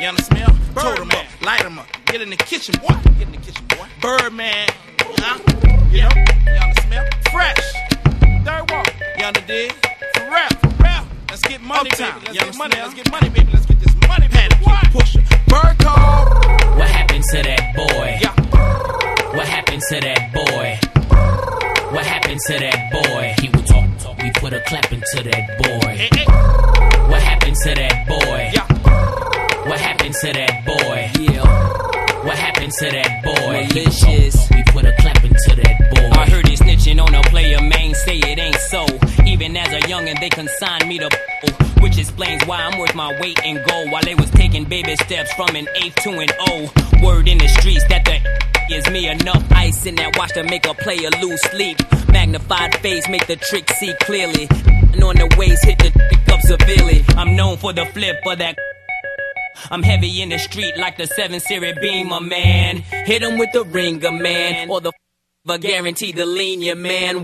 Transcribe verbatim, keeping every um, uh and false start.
You understand? Told him up, light him up. Get in the kitchen, boy. Get in the kitchen, boy. Birdman. Huh? You know? You understand? Fresh. Third walk. You understand? For real. For real. Let's get money, baby. Let's get money. Let's get money, baby. Let's get this money, baby. Keep pushing. Bird call. What happened to that boy? Yeah. What happened to that boy? What happened to that boy? He would talk, talk, we put a clap into that boy. Hey, hey. What happened to that boy? Yeah. What happened to that boy? Yeah. What happened to that boy? Malicious. We put a clap into that boy. I heard he snitching on a player, man, say it ain't so. Even as a youngin', they consigned me to which explains why I'm worth my weight in gold. While they was taking baby steps from an eighth to an O. Word in the streets that the is me enough ice in that watch to make a player lose sleep. Magnified face make the trick see clearly. And on the waist hit the pick up severely. I'm known for the flip of that. I'm heavy in the street like the seven series Beamer, man. Hit him with the ringer, man. Or the f***er guaranteed to lean ya, man.